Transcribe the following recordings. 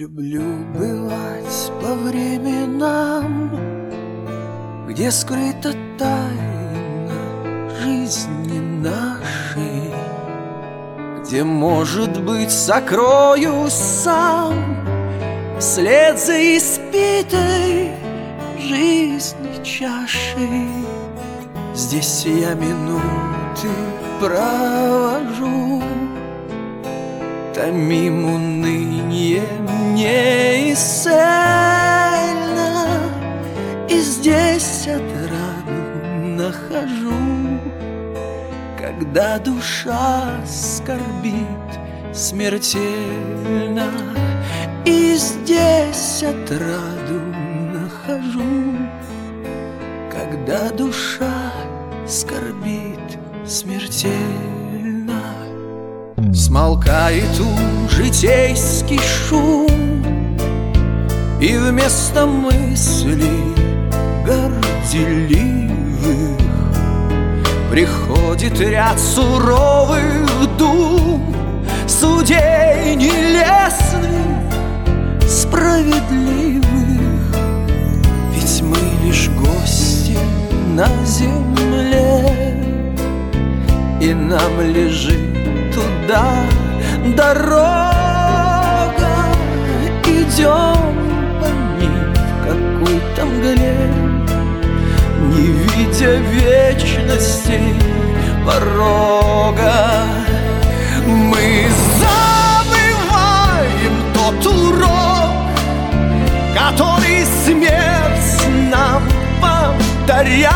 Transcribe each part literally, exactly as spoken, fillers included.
Люблю бывать по временам, где скрыта тайна жизни нашей, где, может быть, сокроюсь сам вслед за испитой жизни чашей. Здесь я минуты провожу, томим уныние неисцельно, и здесь отраду нахожу, когда душа скорбит смертельно. И здесь отраду нахожу, когда душа скорбит смертельно. Смолкает у житейский шум, и вместо мыслей горделивых приходит ряд суровых дум, судей нелестных, справедливых. Ведь мы лишь гости на земле, и нам лежит туда дорога. Идем по ней в какой-то мгле, не видя вечности порога. Мы забываем тот урок, который смерть нам повторяет,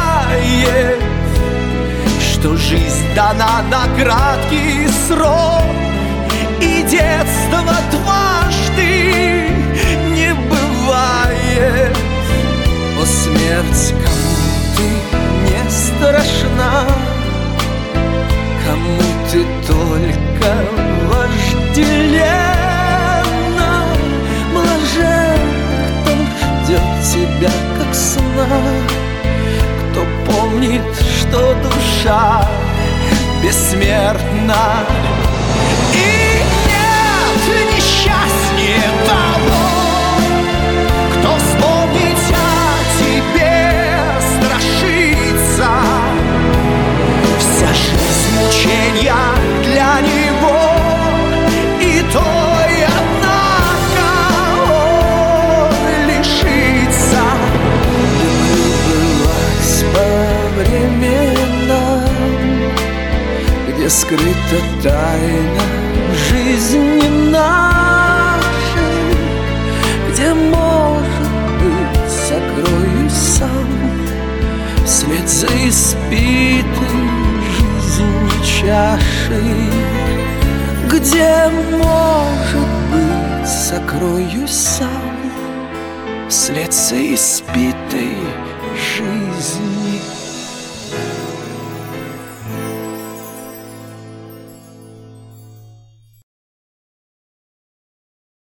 что жизнь дана на краткий срок, и детство дважды не бывает. О, смерть, кому ты не страшна, кому ты только вожделенна. Блажен, кто ждет тебя как сна, кто помнит, что душа бессмертна. И нет несчастнее того, кто вспомнить о тебе страшится. Вся жизнь мученья для него, и той, однако, он лишится. Люблю бывать по временам, где скрыта тайна жизни нашей, где, может быть, сокроюсь сам вслед за испитой жизни чашей, где, может быть, сокроюсь сам вслед за испитой жизни